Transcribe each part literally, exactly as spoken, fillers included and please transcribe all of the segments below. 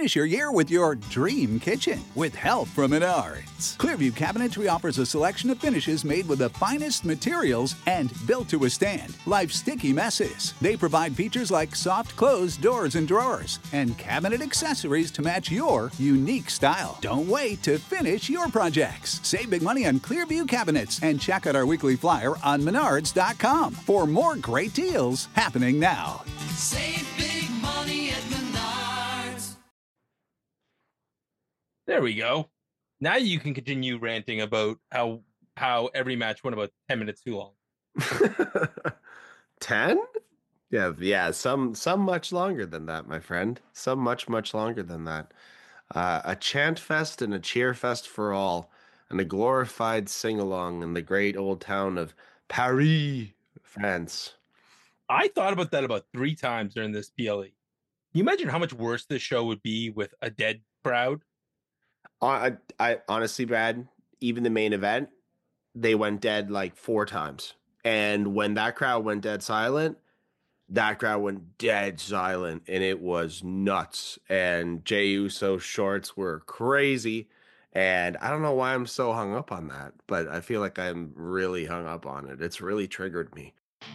Finish your year with your dream kitchen with help from Menards. Clearview Cabinetry offers a selection of finishes made with the finest materials and built to withstand life's sticky messes. They provide features like soft close doors and drawers and cabinet accessories to match your unique style. Don't wait to finish your projects. Save big money on Clearview Cabinets and check out our weekly flyer on menards dot com for more great deals happening now. Save big money at Menards. There we go. Now you can continue ranting about how how every match went about ten minutes too long. ten? Yeah, yeah, some some much longer than that, my friend. Some much, much longer than that. Uh, a chant fest and a cheer fest for all, and a glorified sing-along in the great old town of Paris, France. I thought about that about three times during this P L E. Can you imagine how much worse this show would be with a dead crowd? I, I honestly, Brad, even the main event, they went dead like four times. And when that crowd went dead silent, that crowd went dead silent, and it was nuts. And Jey Uso's shorts were crazy. And I don't know why I'm so hung up on that, but I feel like I'm really hung up on it. It's really triggered me.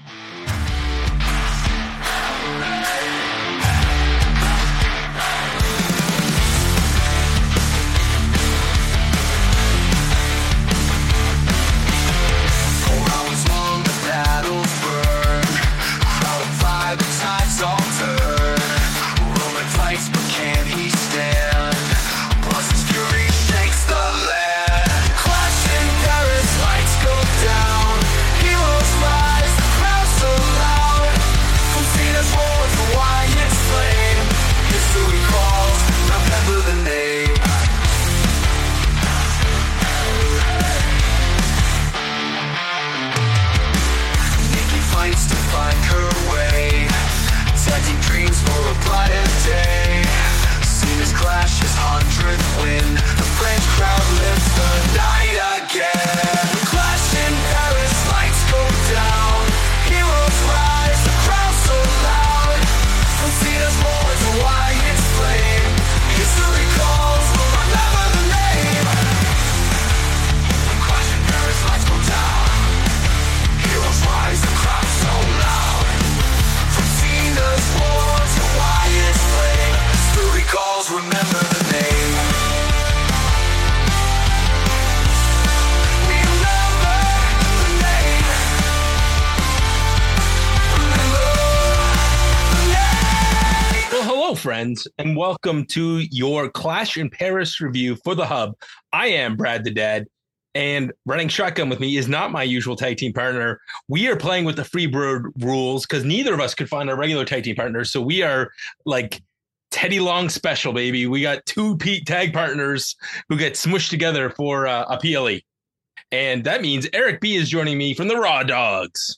Friends, and welcome to your Clash in Paris review for the Hub. I am Brad the Dad, and running shotgun with me is not my usual tag team partner. We are playing with the Freebird rules because neither of us could find our regular tag team partners, so we are like Teddy Long special, baby. We got two Pete tag partners who get smushed together for uh, a P L E, and that means Eric B is joining me from the Raw Dogs.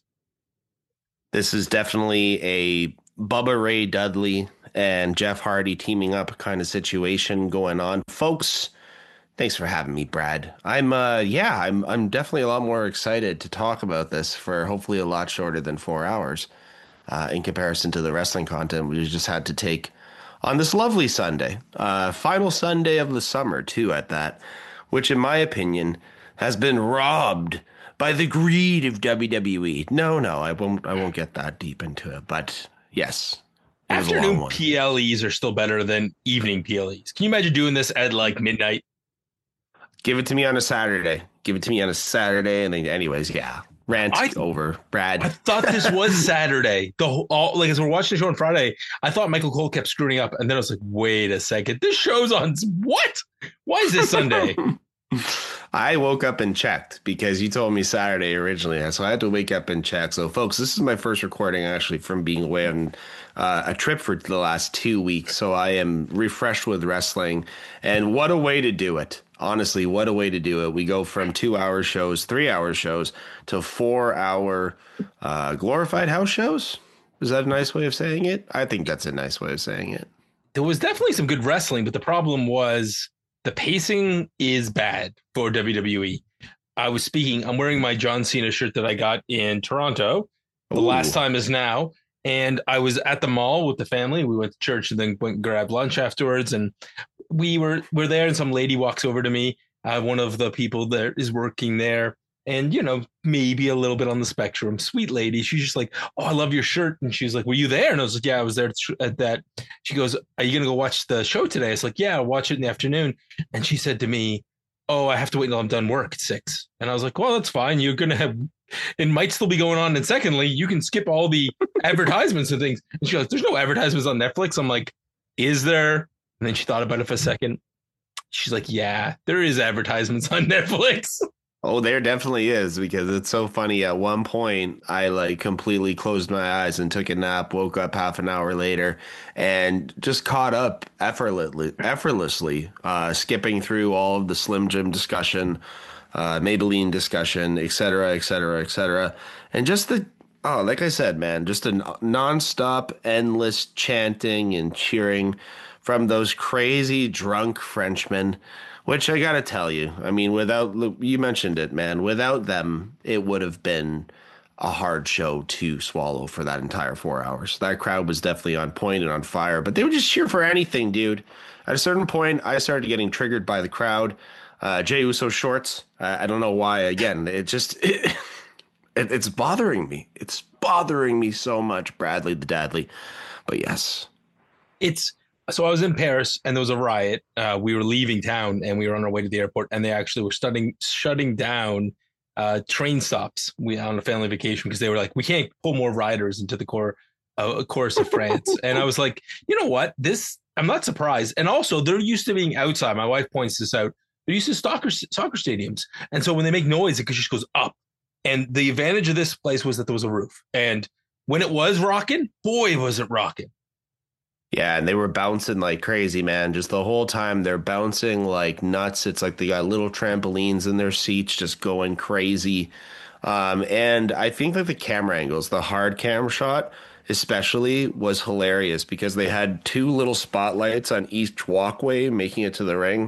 This is definitely a Bubba Ray Dudley and Jeff Hardy teaming up kind of situation going on. Folks, thanks for having me, Brad. I'm, uh, yeah, I'm I'm definitely a lot more excited to talk about this for hopefully a lot shorter than four hours uh, in comparison to the wrestling content we just had to take on this lovely Sunday. Uh, final Sunday of the summer, too, at that, which in my opinion has been robbed by the greed of W W E. No, no, I won't, I won't get that deep into it, but yes. Afternoon P L Es are still better than evening P L Es. Can you imagine doing this at like midnight? Give it to me on a Saturday. Give it to me on a Saturday. And then anyways, yeah. Rant I, over, Brad. I thought this was Saturday. The whole, all, like as we're watching the show on Friday, I thought Michael Cole kept screwing up. And then I was like, wait a second. This show's on what? Why is this Sunday? I woke up and checked because you told me Saturday originally. So I had to wake up and check. So, folks, this is my first recording actually from being away on uh, a trip for the last two weeks. So I am refreshed with wrestling. And what a way to do it. Honestly, what a way to do it. We go from two hour shows, three hour shows to four hour uh, glorified house shows. Is that a nice way of saying it? I think that's a nice way of saying it. There was definitely some good wrestling, but the problem was the pacing is bad for W W E. I was speaking, I'm wearing my John Cena shirt that I got in Toronto. The Ooh. Last time is now. And I was at the mall with the family. We went to church and then went and grabbed lunch afterwards. And we were were there, and some lady walks over to me, uh, one of the people that is working there. And, you know, maybe a little bit on the spectrum. Sweet lady. She's just like, oh, I love your shirt. And she was like, were you there? And I was like, yeah, I was there at that. She goes, are you going to go watch the show today? I was like, yeah, I'll watch it in the afternoon. And she said to me, oh, I have to wait until I'm done work at six. And I was like, well, that's fine. You're going to have, it might still be going on. And secondly, you can skip all the advertisements and things. And she goes, there's no advertisements on Netflix. I'm like, is there? And then she thought about it for a second. She's like, yeah, there is advertisements on Netflix. Oh, there definitely is, because it's so funny. At one point, I like completely closed my eyes and took a nap, woke up half an hour later, and just caught up effortlessly, effortlessly uh, skipping through all of the Slim Jim discussion, uh, Maybelline discussion, et cetera, et cetera, et cetera. And just the, oh, like I said, man, just a nonstop, endless chanting and cheering from those crazy drunk Frenchmen. Which I got to tell you, I mean, without, you mentioned it, man, without them, it would have been a hard show to swallow for that entire four hours. That crowd was definitely on point and on fire, but they would just cheer for anything, dude. At a certain point, I started getting triggered by the crowd. Uh, Jey Uso shorts, I, I don't know why. Again, it just, it, it, it's bothering me. It's bothering me so much, Bradley the Dadley. But yes. It's, So I was in Paris and there was a riot. Uh, we were leaving town and we were on our way to the airport, and they actually were studying, shutting down uh, train stops we on a family vacation because they were like, we can't pull more riders into the core, uh, course of France. And I was like, you know what? This, I'm not surprised. And also, they're used to being outside. My wife points this out. They're used to soccer, soccer stadiums. And so when they make noise, it just goes up. And the advantage of this place was that there was a roof. And when it was rocking, boy, was it rocking. Yeah, and they were bouncing like crazy, man. Just the whole time they're bouncing like nuts. It's like they got little trampolines in their seats just going crazy. Um, and I think that the camera angles, the hard cam shot especially, was hilarious because they had two little spotlights on each walkway making it to the ring.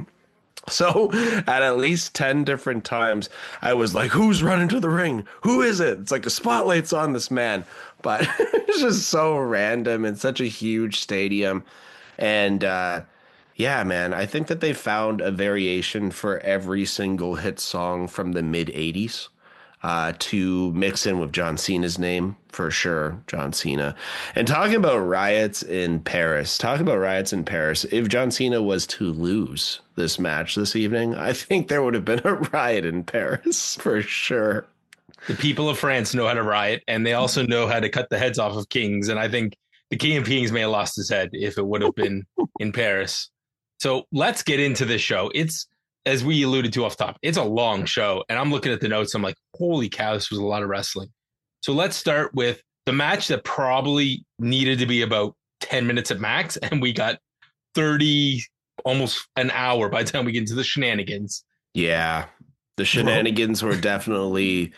So at at least ten different times, I was like, who's running to the ring? Who is it? It's like the spotlight's on this man. But it's just so random in such a huge stadium. And uh, yeah, man, I think that they found a variation for every single hit song from the mid eighties uh, to mix in with John Cena's name, for sure, John Cena. And talking about riots in Paris, talking about riots in Paris, if John Cena was to lose this match this evening, I think there would have been a riot in Paris, for sure. The people of France know how to riot, and they also know how to cut the heads off of kings. And I think the King of Kings may have lost his head if it would have been in Paris. So let's get into this show. It's, as we alluded to off top, it's a long show. And I'm looking at the notes. I'm like, holy cow, this was a lot of wrestling. So let's start with the match that probably needed to be about ten minutes at max. And we got thirty, almost an hour by the time we get into the shenanigans. Yeah, the shenanigans were definitely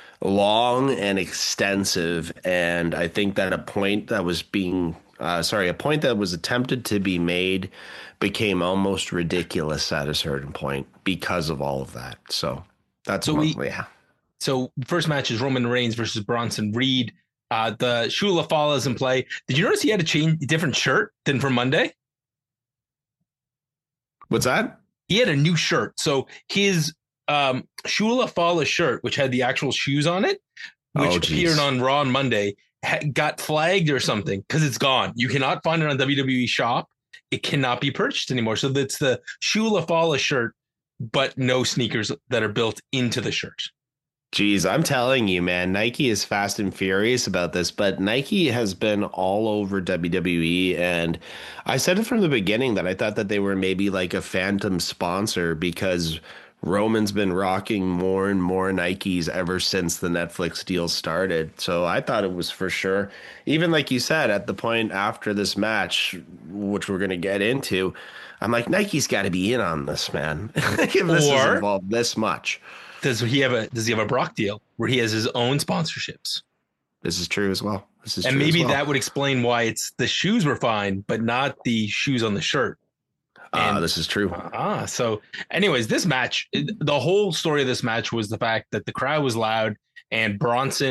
long and extensive, and I think that a point that was being uh, sorry, a point that was attempted to be made became almost ridiculous at a certain point because of all of that. So that's so we, we yeah. So first match is Roman Reigns versus Bronson Reed. Uh, the Shula Fala is in play. Did you notice he had a change, different shirt than from Monday? What's that? He had a new shirt. So his um Shula Fala shirt, which had the actual shoes on it, which oh, appeared on Raw on Monday, ha- got flagged or something because it's gone. You cannot find it on W W E Shop. It cannot be purchased anymore. So that's the Shula Fala shirt, but no sneakers that are built into the shirt. Jeez, I'm telling you, man, Nike is fast and furious about this, but Nike has been all over W W E. And I said it from the beginning that I thought that they were maybe like a phantom sponsor because Roman's been rocking more and more Nikes ever since the Netflix deal started. So I thought it was for sure. Even like you said, at the point after this match, which we're going to get into, I'm like, Nike's got to be in on this, man. If this Or- is involved this much. Does he have a Does he have a Brock deal where he has his own sponsorships? This is true as well. This is and true maybe as well. that would explain why it's the shoes were fine, but not the shoes on the shirt. Ah, And- this is true. Ah, so anyways, this match, the whole story of this match was the fact that the crowd was loud and Bronson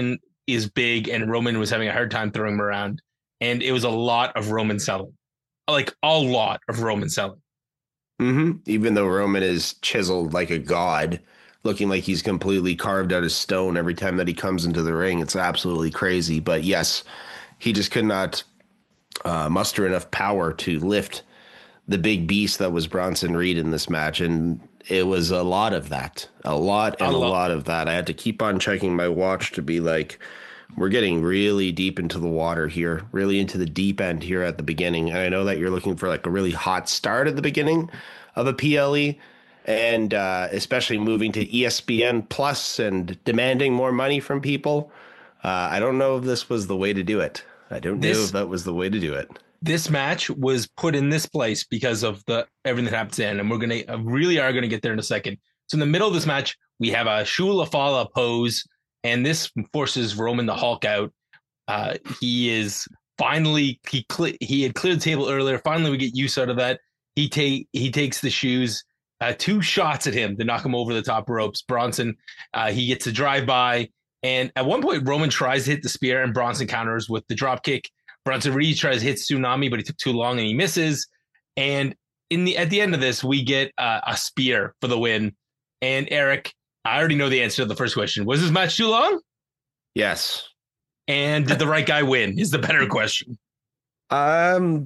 is big and Roman was having a hard time throwing him around. And it was a lot of Roman selling, like a lot of Roman selling. Mm-hmm. Even though Roman is chiseled like a god, looking like he's completely carved out of stone every time that he comes into the ring. It's absolutely crazy. But yes, he just could not uh, muster enough power to lift the big beast that was Bronson Reed in this match. And it was a lot of that, a lot and a, a lot. lot of that. I had to keep on checking my watch to be like, we're getting really deep into the water here, really into the deep end here at the beginning. And I know that you're looking for like a really hot start at the beginning of a P L E. And uh, especially moving to E S P N Plus and demanding more money from people. Uh, I don't know if this was the way to do it. I don't this, know if that was the way to do it. This match was put in this place because of the everything that happens in, and we're gonna uh, really are gonna get there in a second. So in the middle of this match, we have a Shula Fala pose, and this forces Roman the Hulk out. Uh, he is finally he cl- he had cleared the table earlier. Finally, we get use out of that. He take he takes the shoes. Uh, two shots at him to knock him over the top ropes. Bronson, uh, he gets a drive-by. And at one point, Roman tries to hit the spear, and Bronson counters with the drop kick. Bronson Reed tries to hit Tsunami, but he took too long, and he misses. And in the at the end of this, we get uh, a spear for the win. And Eric, I already know the answer to the first question. Was this match too long? Yes. And did the right guy win is the better question. Um...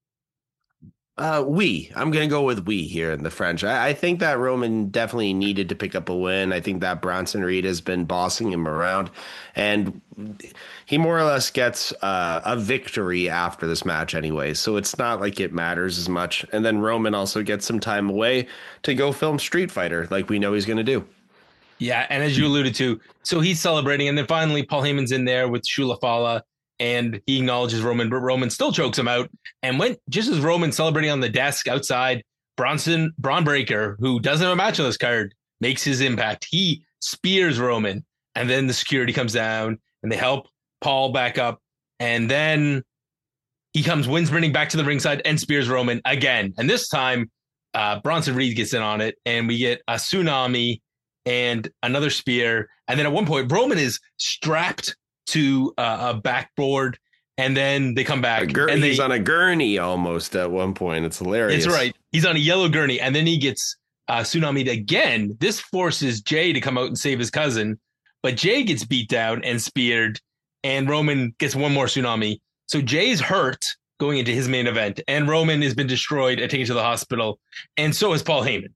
Uh, we. I'm going to go with we here in the French. I, I think that Roman definitely needed to pick up a win. I think that Bronson Reed has been bossing him around, and he more or less gets uh, a victory after this match anyway, so it's not like it matters as much. And then Roman also gets some time away to go film Street Fighter like we know he's going to do. Yeah, and as you alluded to, so he's celebrating, and then finally Paul Heyman's in there with Shula Fala, and he acknowledges Roman, but Roman still chokes him out. And when just as Roman celebrating on the desk outside, Bronson Braun Breaker, who doesn't have a match on this card, makes his impact. He spears Roman, and then the security comes down, and they help Paul back up, and then he comes wind sprinting back to the ringside and spears Roman again. And this time, uh, Bronson Reed gets in on it, and we get a Tsunami and another spear. And then at one point, Roman is strapped to uh, a backboard, and then they come back. Gur- and they, he's on a gurney almost at one point. It's hilarious. That's right. He's on a yellow gurney, and then he gets uh, Tsunami'd again. This forces Jay to come out and save his cousin, but Jay gets beat down and speared, and Roman gets one more Tsunami. So Jay's hurt going into his main event, and Roman has been destroyed and taken to the hospital, and so is Paul Heyman.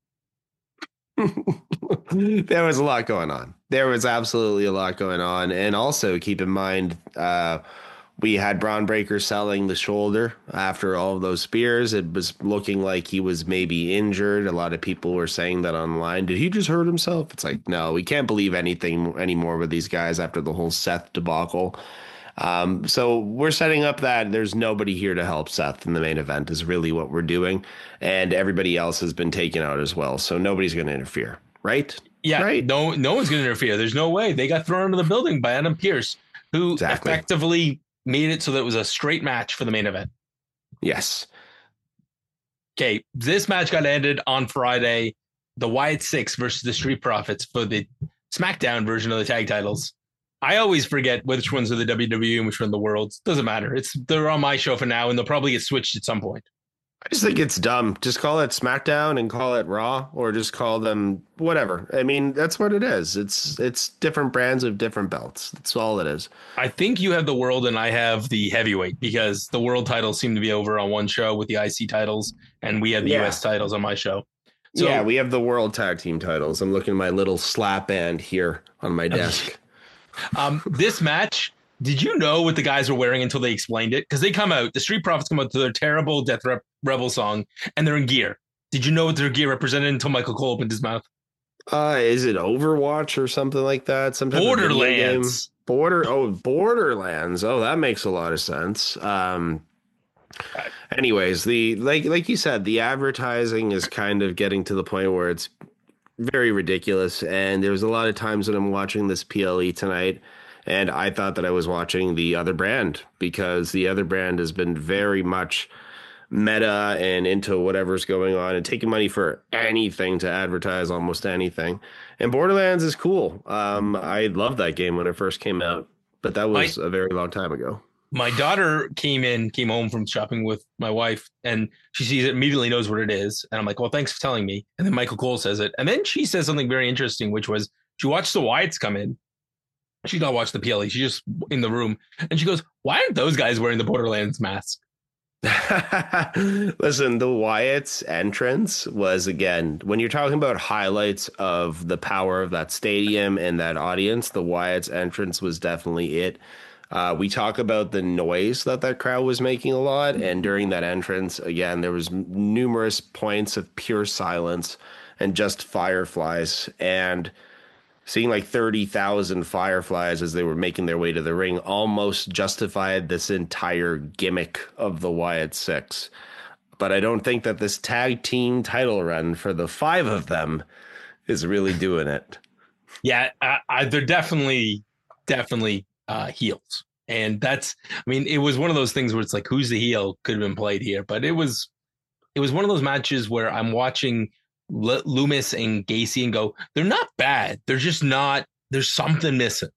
There was a lot going on. There was absolutely a lot going on. And also keep in mind, uh, we had Braun Breaker selling the shoulder after all of those spears. It was looking like he was maybe injured. A lot of people were saying that online. Did he just hurt himself? It's like, no, we can't believe anything anymore with these guys after the whole Seth debacle. Um, so we're setting up that there's nobody here to help Seth in the main event is really what we're doing. And everybody else has been taken out as well. So nobody's going to interfere, right? Yeah, right. No, no one's going to interfere. There's no way. They got thrown into the building by Adam Pearce, who exactly. effectively made it so that it was a straight match for the main event. Yes. Okay, this match got ended on Friday. The Wyatt Six versus the Street Profits for the SmackDown version of the tag titles. I always forget which ones are the W W E and which one the Worlds. Doesn't matter. It's they're on my show for now, and they'll probably get switched at some point. I just think it's dumb. Just call it SmackDown and call it Raw, or just call them whatever. I mean, that's what it is. It's it's different brands of different belts. That's all it is. I think you have the World and I have the Heavyweight, because the World titles seem to be over on one show with the I C titles, and we have the yeah. U S titles on my show. So, yeah, we have the World Tag Team titles. I'm looking at my little slap band here on my desk. um, this match, did you know what the guys were wearing until they explained it? Because they come out, the Street Profits come out to their terrible Death Rep Rebel song, and they're in gear. Did you know what their gear represented until Michael Cole opened his mouth? Uh, is it Overwatch or something like that? Some type Borderlands. Of Border. Oh, Borderlands. Oh, that makes a lot of sense. Um. Anyways, the like like you said, the advertising is kind of getting to the point where it's very ridiculous. And there was a lot of times when I'm watching this P L E tonight, and I thought that I was watching the other brand, because the other brand has been very much meta and into whatever's going on and taking money for anything to advertise almost anything. And Borderlands is cool. Um, I loved that game when it first came out. but that was My, a very long time ago. my daughter came in, came home from shopping with my wife, and she sees it, immediately knows what it is. And I'm like, well, thanks for telling me. And then Michael Cole says it. And then she says something very interesting, which was she watched the Wyatts come in. She did not watch the P L E. She's just in the room. And she goes, why aren't those guys wearing the Borderlands mask? Listen, the Wyatts entrance was, again, when you're talking about highlights of the power of that stadium and that audience, the Wyatts entrance was definitely it. Uh, we talk about the noise that that crowd was making a lot. And during that entrance, again, there was numerous points of pure silence and just fireflies. And seeing like thirty thousand fireflies as they were making their way to the ring almost justified this entire gimmick of the Wyatt Six. But I don't think that this tag team title run for the five of them is really doing it. Yeah, I, I, they're definitely, definitely uh, heels. And that's, I mean, it was one of those things where it's like, who's the heel could have been played here. But it was, it was one of those matches where I'm watching L- Loomis and Gacy and go, they're not bad. They're just not, there's something missing.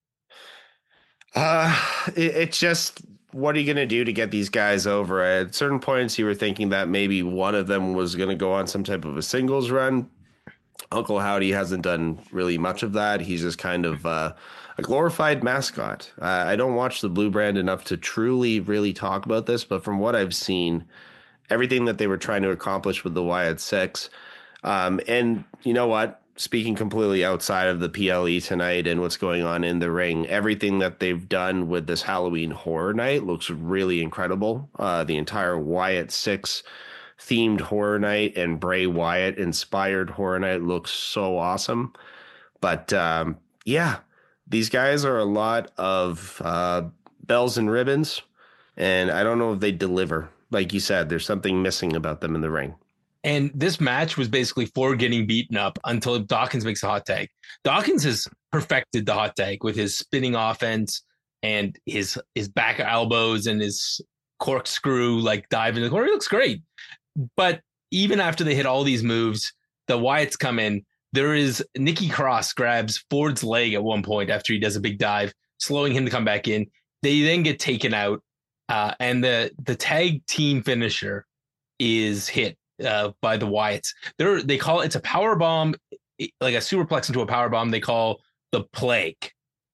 Uh, it, it's just, what are you going to do to get these guys over? At certain points, you were thinking that maybe one of them was going to go on some type of a singles run. Uncle Howdy hasn't done really much of that. He's just kind of uh, a glorified mascot. Uh, I don't watch the Blue Brand enough to truly, really talk about this, but from what I've seen, everything that they were trying to accomplish with the Wyatt Six, um, and you know what? Speaking completely outside of the P L E tonight and what's going on in the ring, everything that they've done with this Halloween Horror Night looks really incredible. Uh, the entire Wyatt Six themed Horror Night and Bray Wyatt inspired Horror Night looks so awesome. But um, yeah, these guys are a lot of uh, bells and ribbons, and I don't know if they deliver. Like you said, there's something missing about them in the ring. And this match was basically for getting beaten up until Dawkins makes a hot tag. Dawkins has perfected the hot tag with his spinning offense and his his back elbows and his corkscrew like dive in the corner. He looks great. But even after they hit all these moves, the Wyatts come in. There is Nikki Cross grabs Ford's leg at one point after he does a big dive, slowing him to come back in. They then get taken out, uh, and the the tag team finisher is hit uh, by the Wyatts. They're, they call it, it's a power bomb, like a superplex into a power bomb. They call the Plague.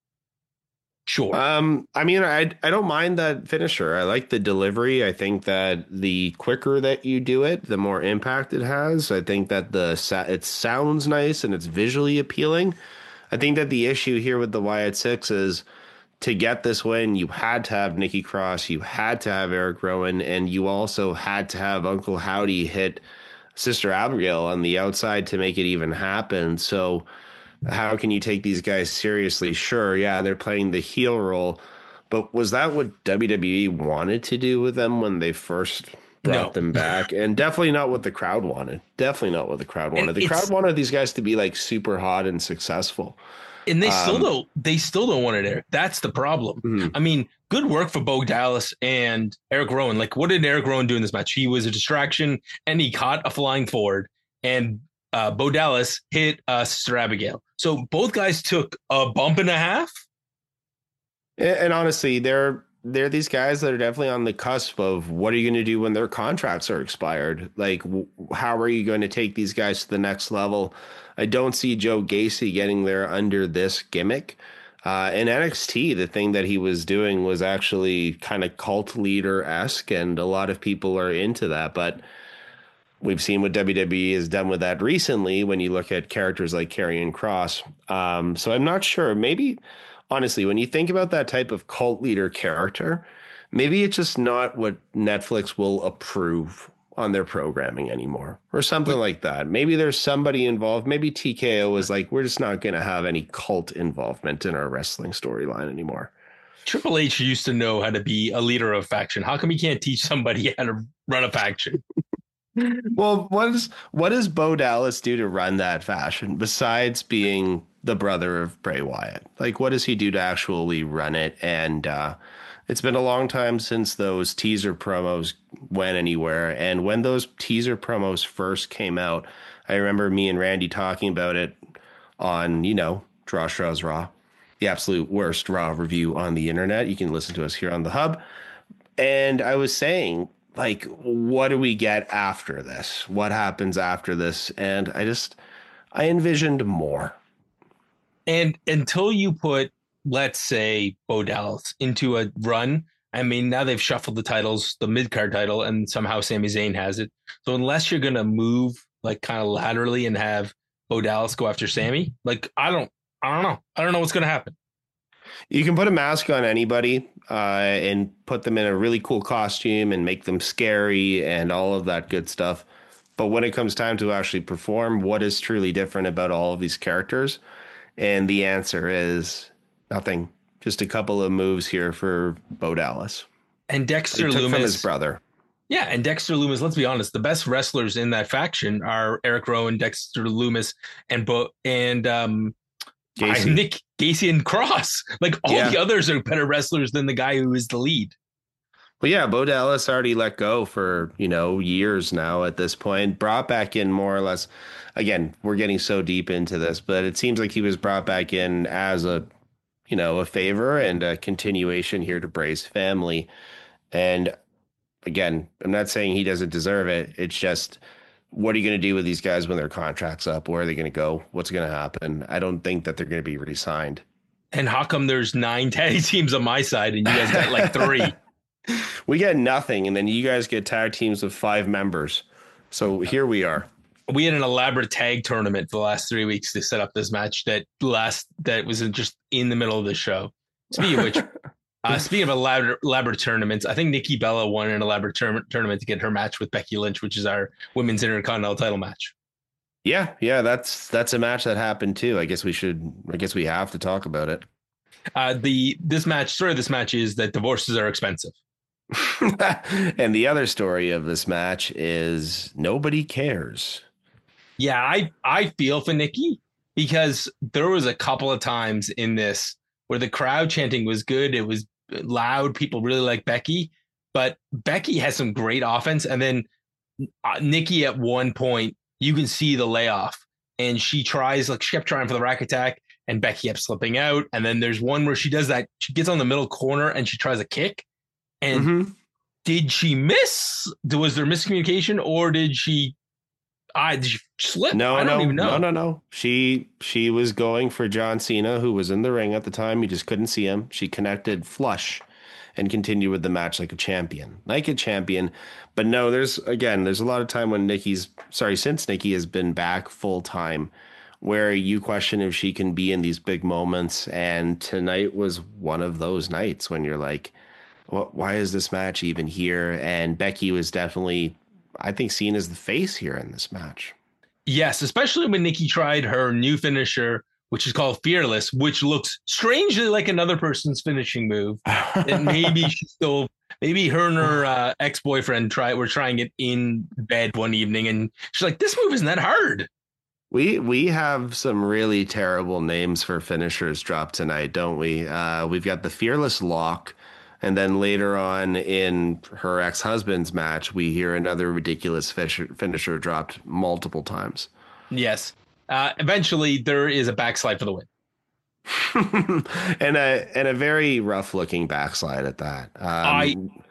Sure. Um, I mean, I I don't mind that finisher. I like the delivery. I think that the quicker that you do it, the more impact it has. I think that the it sounds nice and it's visually appealing. I think that the issue here with the Wyatt Six is to get this win, you had to have Nikki Cross, you had to have Eric Rowan, and you also had to have Uncle Howdy hit Sister Abigail on the outside to make it even happen. So how can you take these guys seriously? Sure, yeah, they're playing the heel role, but was that what W W E wanted to do with them when they first brought No. them back? And definitely not what the crowd wanted. Definitely not what the crowd wanted. And The it's- crowd wanted these guys to be like super hot and successful. And they still Um, don't. They still don't want it, Eric. That's the problem. Mhm. I mean, good work for Bo Dallas and Eric Rowan. Like, what did Eric Rowan do in this match? He was a distraction, and he caught a flying forward. And uh, Bo Dallas hit uh, Sister Abigail. So both guys took a bump and a half. And, and honestly, they're they're these guys that are definitely on the cusp of what are you going to do when their contracts are expired? Like, w- how are you going to take these guys to the next level? I don't see Joe Gacy getting there under this gimmick. Uh, in N X T, the thing that he was doing was actually kind of cult leader-esque, and a lot of people are into that. But we've seen what W W E has done with that recently when you look at characters like Karrion Kross. Um, so I'm not sure. Maybe, honestly, when you think about that type of cult leader character, maybe it's just not what Netflix will approve on their programming anymore or something like that. Maybe there's somebody involved. Maybe T K O is like, we're just not going to have any cult involvement in our wrestling storyline anymore. Triple H used to know how to be a leader of faction. How come he can't teach somebody how to run a faction? Well, what is what does Bo Dallas do to run that fashion besides being the brother of Bray Wyatt? Like, what does he do to actually run it? And uh, it's been a long time since those teaser promos went anywhere. And when those teaser promos first came out, I remember me and Randy talking about it on, you know, Draw Straws Raw. the absolute worst Raw review on the internet. You can listen to us here on the Hub. And I was saying, like, what do we get after this? What happens after this? And I just, I envisioned more. And until you put, let's say, Bo Dallas into a run, I mean, now they've shuffled the titles, the mid-card title, and somehow Sami Zayn has it. So unless you're going to move, like, kind of laterally and have Bo Dallas go after Sami, like, I don't, I don't know. I don't know what's going to happen. You can put a mask on anybody uh, and put them in a really cool costume and make them scary and all of that good stuff. But when it comes time to actually perform, what is truly different about all of these characters? And the answer is nothing. Just a couple of moves here for Bo Dallas. And Dexter He took Lumis. from his brother. Yeah, and Dexter Lumis, let's be honest, the best wrestlers in that faction are Eric Rowan, Dexter Lumis, and Bo and um Gacy. I- Nick Gacy and Cross. Like all Yeah. the others are better wrestlers than the guy who is the lead. Well, yeah, Bo Dallas already let go for, you know, years now at this point. Brought back in more or less. Again, we're getting so deep into this, but it seems like he was brought back in as a, you know, a favor and a continuation here to Bray's family. And again, I'm not saying he doesn't deserve it. It's just, what are you going to do with these guys when their contract's up? Where are they going to go? What's going to happen? I don't think that they're going to be re-signed. And how come there's nine tag teams on my side and you guys got like three? We get nothing, and then you guys get tag teams of five members. So here we are. We had an elaborate tag tournament for the last three weeks to set up this match that last that was in just in the middle of the show. Speaking of which, uh, speaking of elaborate, elaborate tournaments, I think Nikki Bella won an elaborate tour- tournament to get her match with Becky Lynch, which is our women's intercontinental title match. Yeah, yeah, that's that's a match that happened too. I guess we should. I guess we have to talk about it. Uh, the this match, story of this match is that divorces are expensive. And the other story of this match is nobody cares. Yeah, I I feel for Nikki because there was a couple of times in this where the crowd chanting was good. It was loud. People really like Becky, but Becky has some great offense. And then uh, Nikki at one point, you can see the layoff and she tries, like she kept trying for the rack attack and Becky kept slipping out. And then there's one where she does that. She gets on the middle corner and she tries a kick. And Mm-hmm. did she miss? Was there miscommunication or did she, I did she slip? No, I don't no, even know. no, no, no. She she was going for John Cena, who was in the ring at the time. You just couldn't see him. She connected flush and continued with the match like a champion, like a champion. But no, there's again, there's a lot of time when Nikki's sorry, since Nikki has been back full time, where you question if she can be in these big moments. And tonight was one of those nights when you're like, well, why is this match even here? And Becky was definitely, I think, seen as the face here in this match. Yes, especially when Nikki tried her new finisher, which is called Fearless, which looks strangely like another person's finishing move. And maybe she still, maybe her and her uh, ex-boyfriend try were trying it in bed one evening, and she's like, "This move isn't that hard." We we have some really terrible names for finishers dropped tonight, don't we? Uh, we've got the Fearless Lock. And then later on in her ex-husband's match, we hear another ridiculous finisher, finisher dropped multiple times. Yes. Uh, eventually, there is a backslide for the win. and a and a very rough looking backslide at that. Um, I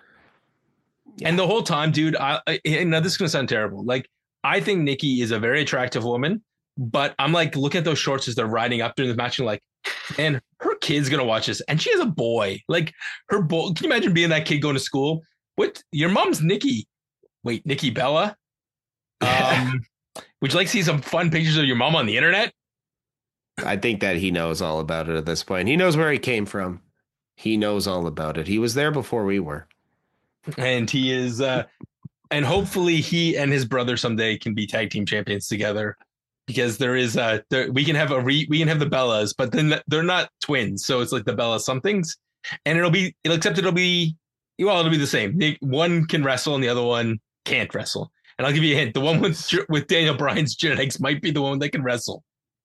yeah. And the whole time, dude. I, I now this is gonna sound terrible. Like I think Nikki is a very attractive woman, but I'm like looking at those shorts as they're riding up during the match and like, and her kid's gonna watch this, and she has a boy. Like her boy. Can you imagine being that kid going to school? What? Your mom's Nikki. Wait, Nikki Bella. Um, would you like to see some fun pictures of your mom on the internet? I think that he knows all about it at this point. He knows where he came from. He knows all about it. He was there before we were. And he is, uh, and hopefully he and his brother someday can be tag team champions together. Because there is uh there, we can have a re, we can have the Bellas, but then they're not twins, so it's like the Bella somethings, and it'll be it'll except it'll be well it'll be the same. They, one can wrestle and the other one can't wrestle. And I'll give you a hint: the one with with Daniel Bryan's genetics might be the one that can wrestle.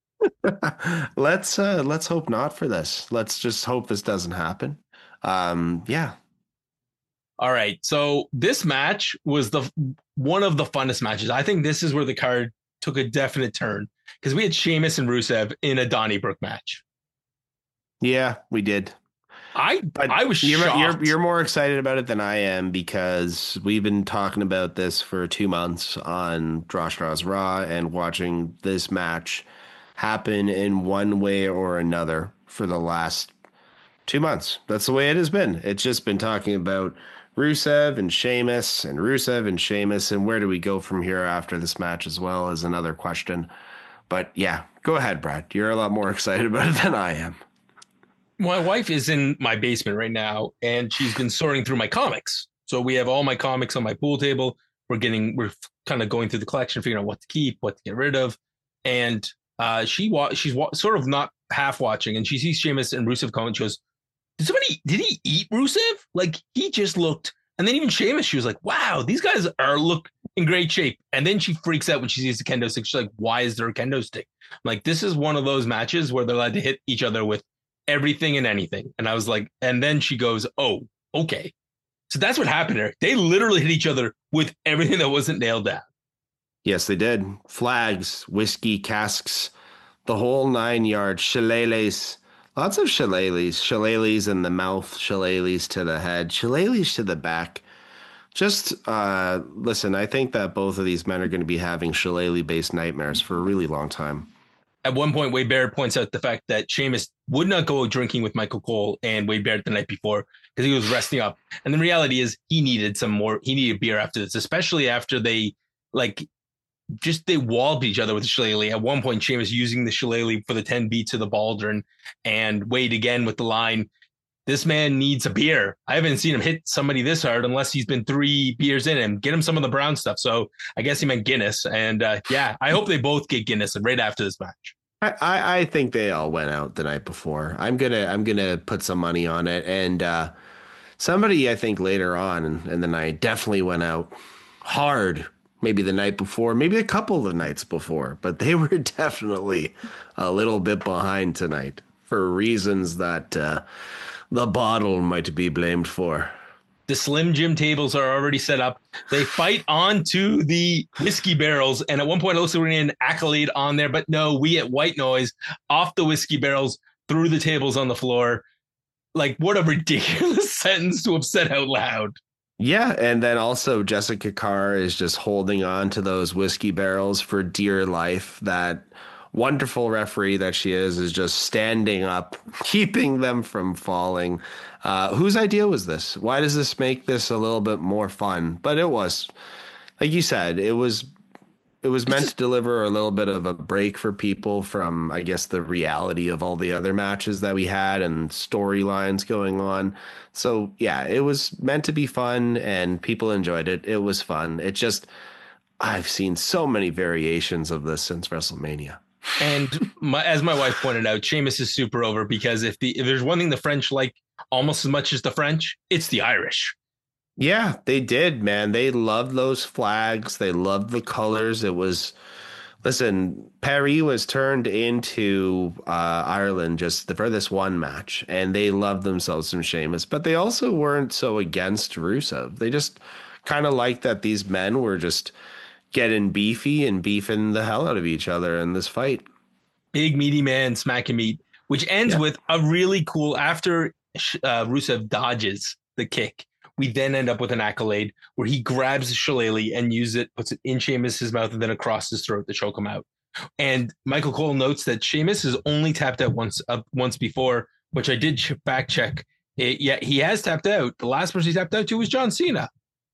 let's uh, let's hope not for this. Let's just hope this doesn't happen. Um, yeah. All right, so this match was the one of the funnest matches. I think this is where the card took a definite turn because we had Sheamus and Rusev in a Donnybrook match. Yeah, we did. I But I was you're, shocked. you're you're more excited about it than I am because we've been talking about this for two months on Draw Straws Raw and watching this match happen in one way or another for the last two months. That's the way it has been. It's just been talking about Rusev and Sheamus and Rusev and Sheamus, and where do we go from here after this match as well is another question. But yeah, go ahead, Brad. You're a lot more excited about it than I am. My wife is in my basement right now, and she's been sorting through my comics. So we have all my comics on my pool table. We're getting, we're kind of going through the collection, figuring out what to keep, what to get rid of. And uh, she wa- she's wa- sort of not half watching, and she sees Sheamus and Rusev come, and she goes, "Did somebody? Did he eat Rusev? Like he just looked." And then even Sheamus, she was like, "Wow, these guys are look in great shape." And then she freaks out when she sees the kendo stick. She's like, "Why is there a kendo stick?" I'm like, this is one of those matches where they're allowed to hit each other with everything and anything. And I was like, and then she goes, "Oh, okay." So that's what happened there. They literally hit each other with everything that wasn't nailed down. Yes, they did. Flags, whiskey casks, the whole nine yards, shillelaghs. Lots of shillelaghs. Shillelaghs in the mouth, shillelaghs to the head, shillelaghs to the back. Just uh, listen, I think that both of these men are going to be having shillelagh-based nightmares for a really long time. At one point, Wade Barrett points out the fact that Sheamus would not go drinking with Michael Cole and Wade Barrett the night before because he was resting up. And the reality is he needed some more. He needed beer after this, especially after they like just they walled each other with the shillelagh. At one point, Sheamus using the shillelagh for the ten beats of the Baldwin, and Wade again with the line, "This man needs a beer." I haven't seen him hit somebody this hard unless he's been three beers in him. Get him some of the brown stuff. So I guess he meant Guinness. And uh, yeah, I hope they both get Guinness right after this match. I, I, I think they all went out the night before. I'm gonna I'm gonna put some money on it. And uh, somebody I think later on in, in the night definitely went out hard. Maybe the night before, maybe a couple of nights before, but they were definitely a little bit behind tonight for reasons that uh, the bottle might be blamed for. The Slim Jim tables are already set up. They fight onto the whiskey barrels. And at one point, also we're an accolade on there. But no, we at White Noise off the whiskey barrels through the tables on the floor. Like, what a ridiculous sentence to have said out loud. Yeah, and then also Jessica Carr is just holding on to those whiskey barrels for dear life. That wonderful referee that she is is just standing up, keeping them from falling. Uh, whose idea was this? Why does this make this a little bit more fun? But it was, like you said, it was it was meant to deliver a little bit of a break for people from, I guess, the reality of all the other matches that we had and storylines going on. So, yeah, it was meant to be fun and people enjoyed it. It was fun. It just, I've seen so many variations of this since WrestleMania. And my, as my wife pointed out, Sheamus is super over because if the if there's one thing the French like almost as much as the French, it's the Irish. Yeah, they did, man. They loved those flags. They loved the colors. It was, listen, Paris was turned into uh, Ireland just for this one match, and they loved themselves some Sheamus, but they also weren't so against Rusev. They just kind of liked that these men were just getting beefy and beefing the hell out of each other in this fight. Big meaty man smacking meat, which ends Yeah. with a really cool, after uh, Rusev dodges the kick, we then end up with an accolade where he grabs the shillelagh and uses it, puts it in Sheamus's mouth and then across his throat to choke him out. And Michael Cole notes that Sheamus has only tapped out once uh, once before, which I did fact check. It, yeah, he has tapped out. The last person he tapped out to was John Cena.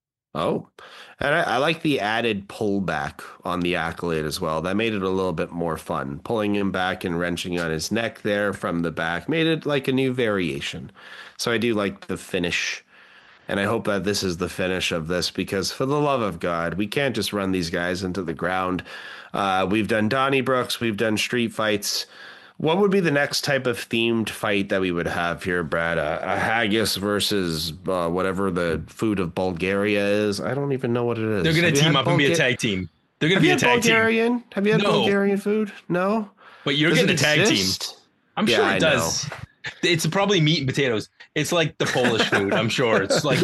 Oh, and I, I like the added pullback on the accolade as well. That made it a little bit more fun. Pulling him back and wrenching on his neck there from the back made it like a new variation. So I do like the finish. And I hope that this is the finish of this because for the love of God, we can't just run these guys into the ground. Uh, we've done Donnybrooks. We've done street fights. What would be the next type of themed fight that we would have here, Brad? Uh, a haggis versus uh, whatever the food of Bulgaria is. I don't even know what it is. They're going Have to you team had up and be a Bulga- tag team. They're going Have to be you a had tag team. Bulgarian? Have you had No. Bulgarian food? No. But you're Does getting a it tag exist? team. I'm Yeah, sure I it does. It's probably meat and potatoes. It's like the Polish food, I'm sure. It's like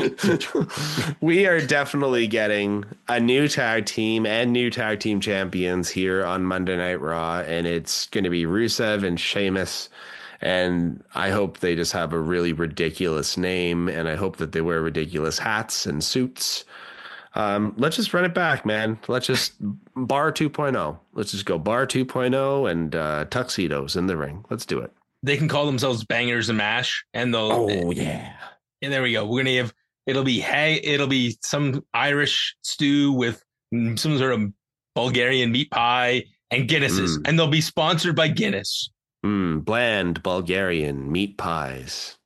We are definitely getting a new tag team and new tag team champions here on Monday Night Raw, and it's going to be Rusev and Sheamus. And I hope they just have a really ridiculous name, and I hope that they wear ridiculous hats and suits. Um, let's just run it back, man. Let's just bar 2.0. Let's just go bar 2.0 and uh, tuxedos in the ring. Let's do it. They can call themselves Bangers and Mash, and they'll. Oh yeah. And there we go. We're gonna have it'll be hey it'll be some Irish stew with some sort of Bulgarian meat pie and Guinnesses, Mm. and they'll be sponsored by Guinness. Mm, bland Bulgarian meat pies.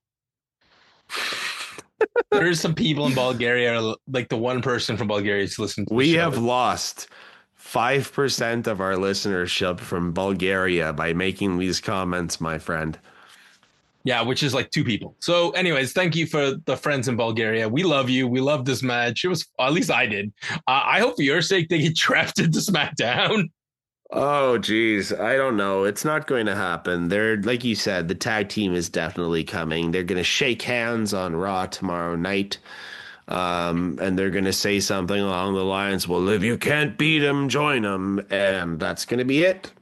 There's some people in Bulgaria, like the one person from Bulgaria is listening to the We show. have lost five percent of our listenership from Bulgaria by making these comments, my friend. Yeah, which is like two people. So anyways, thank you for the friends in Bulgaria. We love you. We love this match. It was, at least I did. Uh, I hope for your sake they get drafted to SmackDown. Oh, geez. I don't know. It's not going to happen. They're, like you said, the tag team is definitely coming. They're going to shake hands on Raw tomorrow night. Um, and they're going to say something along the lines, well, if you can't beat them, join them. And that's going to be it.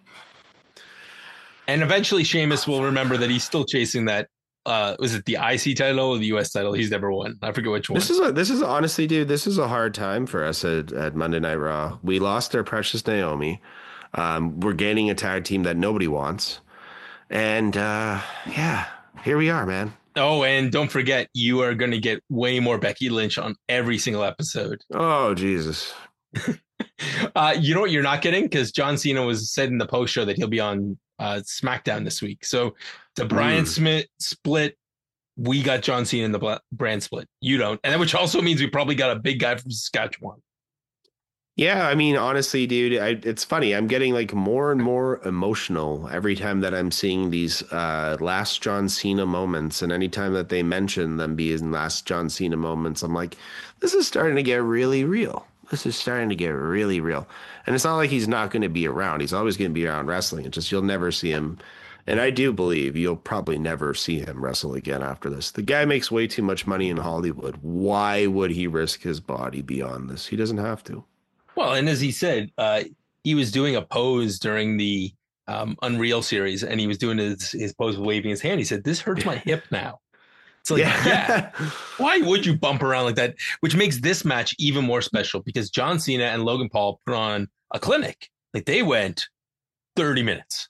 And eventually Sheamus will remember that he's still chasing that. Uh, was it the I C title or the U S title? He's never won. I forget which one. This is a, this is honestly, dude, this is a hard time for us at, at Monday Night Raw. We lost our precious Naomi. Um, we're gaining a tag team that nobody wants. And uh, yeah, here we are, man. Oh, and don't forget, you are going to get way more Becky Lynch on every single episode. Oh, Jesus. Uh, you know what you're not getting? Because John Cena was said in the post show that he'll be on uh, SmackDown this week. So the Brian Mm. Smith split, we got John Cena in the bla- brand split. You don't. And that, which also means we probably got a big guy from Saskatchewan. Yeah, I mean, honestly, dude, I, it's funny. I'm getting like more and more emotional every time that I'm seeing these uh, last John Cena moments. And anytime that they mention them being last John Cena moments, I'm like, this is starting to get really real. This is starting to get really real. And it's not like he's not going to be around. He's always going to be around wrestling. It's just you'll never see him. And I do believe you'll probably never see him wrestle again after this. The guy makes way too much money in Hollywood. Why would he risk his body beyond this? He doesn't have to. Well, and as he said, uh, he was doing a pose during the um, Unreal series, and he was doing his, his pose with waving his hand. He said, this hurts my hip now. It's like, yeah. yeah, why would you bump around like that? Which makes this match even more special because John Cena and Logan Paul put on a clinic. Like they went thirty minutes.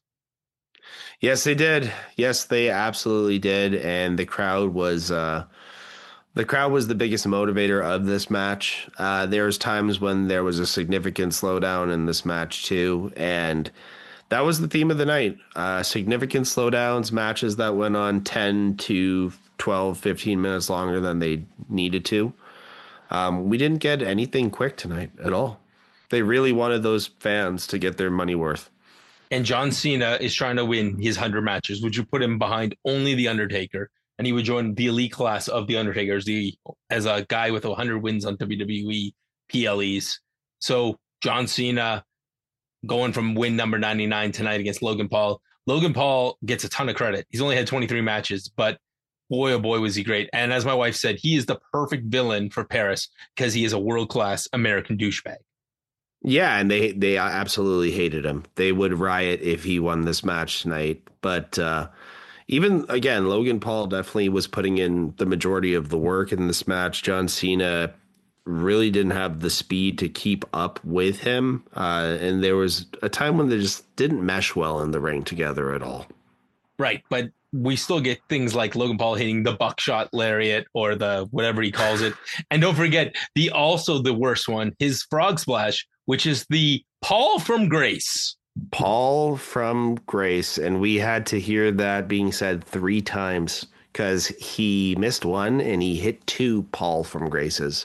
Yes, they did. Yes, they absolutely did. And the crowd was uh, the crowd was the biggest motivator of this match. Uh, there was times when there was a significant slowdown in this match too, and that was the theme of the night. Uh, significant slowdowns, matches that went on ten to twelve, fifteen minutes longer than they needed to. Um, we didn't get anything quick tonight at all. They really wanted those fans to get their money worth. And John Cena is trying to win his one hundred matches, which would put him behind only The Undertaker. And he would join the elite class of The Undertaker as, the, as a guy with one hundred wins on W W E P L Es. So John Cena going from win number ninety-nine tonight against Logan Paul. Logan Paul gets a ton of credit. He's only had twenty-three matches, but boy, oh boy, was he great. And as my wife said, he is the perfect villain for Paris because he is a world-class American douchebag. Yeah, and they they absolutely hated him. They would riot if he won this match tonight. But uh, even, again, Logan Paul definitely was putting in the majority of the work in this match. John Cena really didn't have the speed to keep up with him. Uh, and there was a time when they just didn't mesh well in the ring together at all. Right, but we still get things like Logan Paul hitting the buckshot lariat or the whatever he calls it. And don't forget the also the worst one, his frog splash, which is the Paul from Grace. Paul from Grace. And we had to hear that being said three times because he missed one and he hit two Paul from Graces.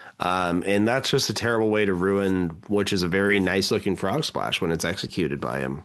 Um, and that's just a terrible way to ruin, which is a very nice looking frog splash when it's executed by him.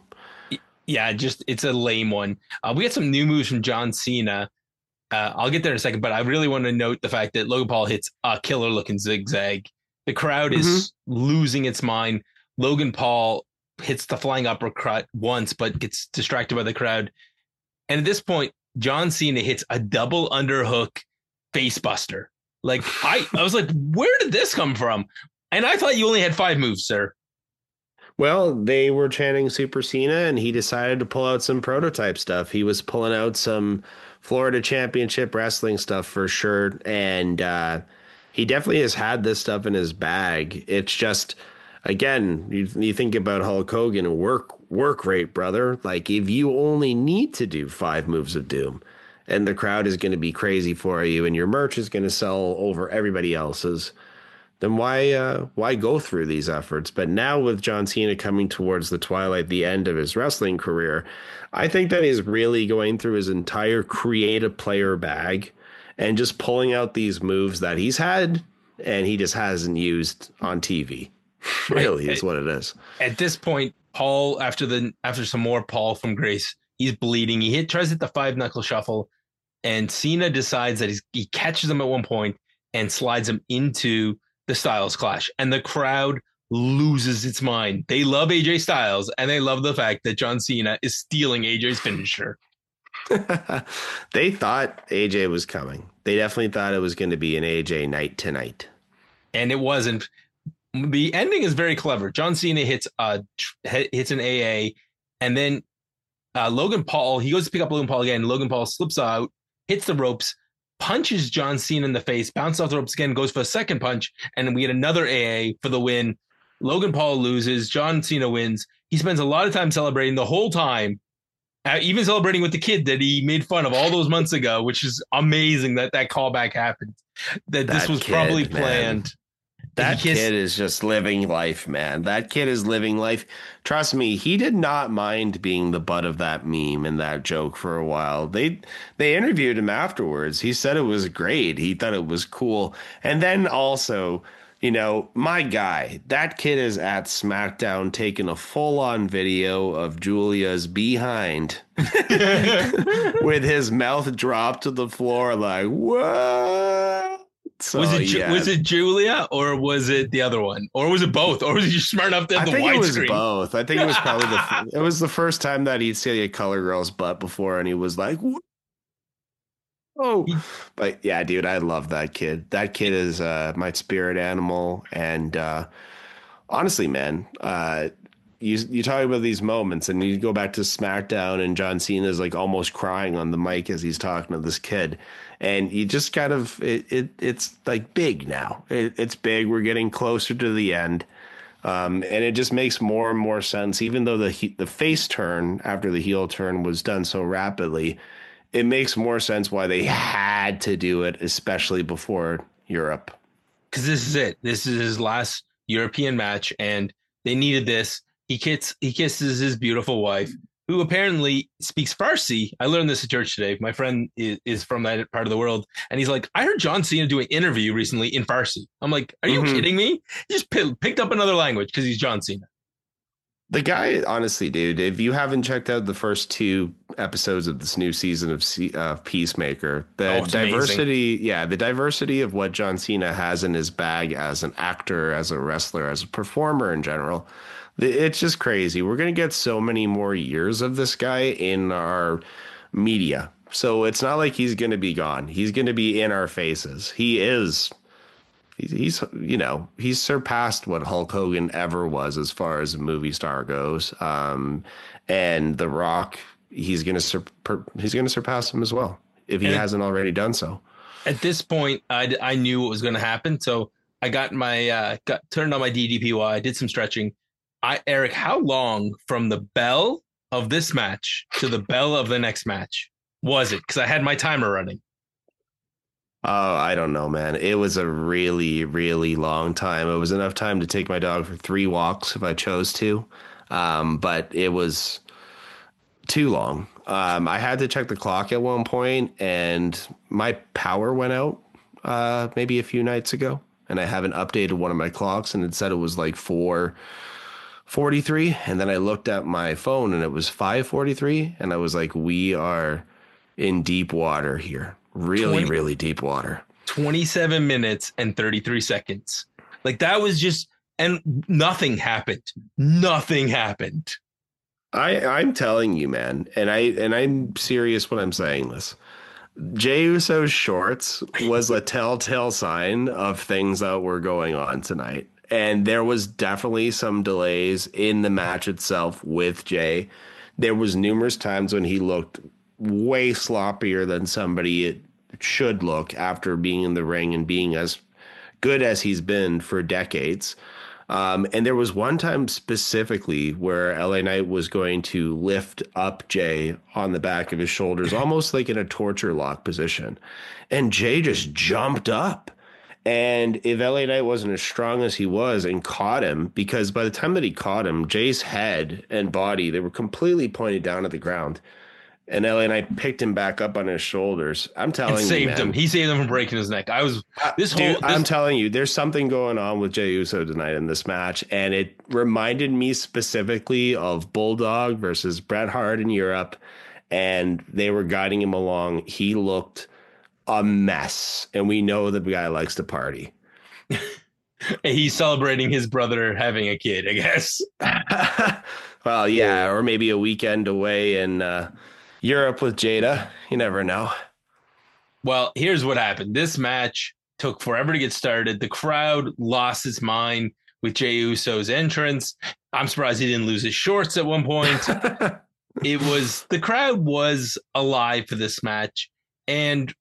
Yeah, just it's a lame one. Uh, we got some new moves from John Cena. Uh, I'll get there in a second, but I really want to note the fact that Logan Paul hits a killer looking zigzag. The crowd is mm-hmm. losing its mind. Logan Paul hits the flying uppercut once, but gets distracted by the crowd. And at this point, John Cena hits a double underhook facebuster. Like I, I was like, where did this come from? And I thought you only had five moves, sir. Well, they were chanting Super Cena, and he decided to pull out some prototype stuff. He was pulling out some Florida Championship Wrestling stuff for sure, and uh, he definitely has had this stuff in his bag. It's just, again, you, you think about Hulk Hogan, work work rate, brother. Like, if you only need to do five moves of doom, and the crowd is going to be crazy for you, and your merch is going to sell over everybody else's, then why uh, why go through these efforts? But now with John Cena coming towards the twilight, the end of his wrestling career, I think that he's really going through his entire creative player bag and just pulling out these moves that he's had and he just hasn't used on T V. Really is what it is. At this point, Paul, after the after some more Paul from Grace, he's bleeding. He hit tries to hit the five knuckle shuffle, and Cena decides that he's, he catches him at one point and slides him into the Styles Clash, and the crowd loses its mind. They love A J Styles, and they love the fact that John Cena is stealing A J's finisher. They thought A J was coming. They definitely thought it was going to be an A J night tonight. And it wasn't. The ending is very clever. John Cena hits uh hits an A A, and then uh, Logan Paul, he goes to pick up Logan Paul again. Logan Paul slips out, hits the ropes, punches John Cena in the face, bounces off the ropes again, goes for a second punch, and we get another A A for the win. Logan Paul loses. John Cena wins. He spends a lot of time celebrating the whole time, uh, even celebrating with the kid that he made fun of all those months ago, which is amazing that that callback happened. That, that this was kid, probably planned. Man. That kid is just living life, man. That kid is living life. Trust me, he did not mind being the butt of that meme and that joke for a while. They they interviewed him afterwards. He said it was great. He thought it was cool. And then also, you know, my guy, that kid is at SmackDown taking a full-on video of Julia's behind with his mouth dropped to the floor like, what? So, was it yeah. was it Julia or was it the other one, or was it both, or was he just smart enough to have I the think it was widescreen? both. I think it was probably the it was the first time that he'd seen a color girl's butt before, and he was like, "Oh!" But yeah, dude, I love that kid. That kid is uh, my spirit animal, and uh, honestly, man, uh, you you talk about these moments, and you go back to SmackDown, and John Cena is like almost crying on the mic as he's talking to this kid. And you just kind of, it, it it's like big now. It, it's big. We're getting closer to the end. Um, and it just makes more and more sense. Even though the the face turn after the heel turn was done so rapidly, it makes more sense why they had to do it, especially before Europe. Because this is it. This is his last European match, and they needed this. He kiss, he kisses his beautiful wife, who apparently speaks Farsi. I learned this at church today. My friend is, is from that part of the world. And he's like, I heard John Cena do an interview recently in Farsi. I'm like, are you mm-hmm. kidding me? He just p- picked up another language because he's John Cena. The guy, honestly, dude, if you haven't checked out the first two episodes of this new season of uh, Peacemaker, the oh, diversity, amazing. yeah, the diversity of what John Cena has in his bag as an actor, as a wrestler, as a performer in general, it's just crazy. We're going to get so many more years of this guy in our media. So it's not like he's going to be gone. He's going to be in our faces. He is. He's, he's, you know, he's surpassed what Hulk Hogan ever was as far as a movie star goes. Um, and The Rock, he's going to sur- he's going to surpass him as well if he and hasn't already done so. At this point, I, I knew what was going to happen. So I got my uh, got turned on my D D P Y. I did some stretching. I, Eric, how long from the bell of this match to the bell of the next match was it? Because I had my timer running. Oh, I don't know, man. It was a really, really long time. It was enough time to take my dog for three walks if I chose to. Um, but it was too long. Um, I had to check the clock at one point, and my power went out uh, maybe a few nights ago. And I haven't updated one of my clocks, and it said it was like four forty-three, and then I looked at my phone and it was five forty-three, and I was like, we are in deep water here. Really, twenty, really deep water. twenty-seven minutes and thirty-three seconds. Like that was just, and nothing happened. Nothing happened. I, I'm telling you, man, and I and I'm serious when I'm saying this. Jey Uso's shorts was a telltale sign of things that were going on tonight. And there was definitely some delays in the match itself with Jay. There was numerous times when he looked way sloppier than somebody it should look after being in the ring and being as good as he's been for decades. Um, and there was one time specifically where L A Knight was going to lift up Jay on the back of his shoulders, almost like in a torture lock position. And Jay just jumped up. And if L A Knight wasn't as strong as he was and caught him, because by the time that he caught him, Jay's head and body, they were completely pointed down at the ground. And L A Knight picked him back up on his shoulders. I'm telling and you, saved man, him. He saved him from breaking his neck. I was this Dude, whole. This, I'm telling you, there's something going on with Jey Uso tonight in this match, and it reminded me specifically of Bulldog versus Bret Hart in Europe, and they were guiding him along. He looked a mess, and we know the guy likes to party. He's celebrating his brother having a kid, I guess. Well, yeah, or maybe a weekend away in uh, Europe with Jada. You never know. Well, here's what happened. This match took forever to get started. The crowd lost its mind with Jey Uso's entrance. I'm surprised he didn't lose his shorts at one point. It was the crowd was alive for this match, and